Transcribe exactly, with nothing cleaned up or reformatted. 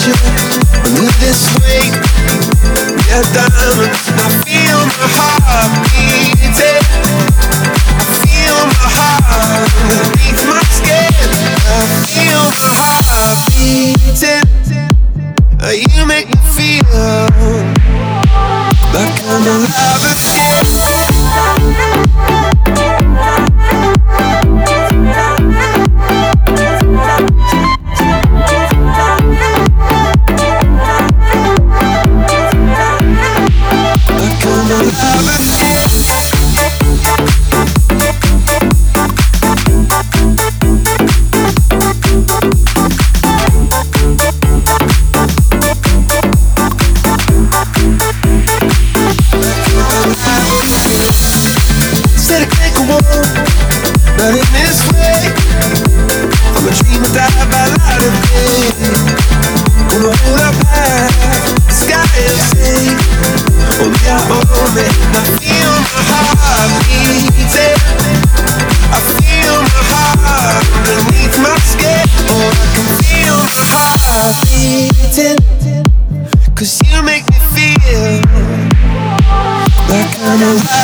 pressure under this weight. We are done. I feel my heart beating. I feel my heart underneath my skin. I feel my heart beating. You make me feel like I'm alive again. Like I'm alive again. Said I can't go on, not in this way. I'm a dreamer, die by light of day. Gonna hold up high, the sky is safe. Only I own it. I feel my heart beating. I feel my heart underneath my skin. Oh, I can feel my heart beating. Cause you make me feel like I'm alive.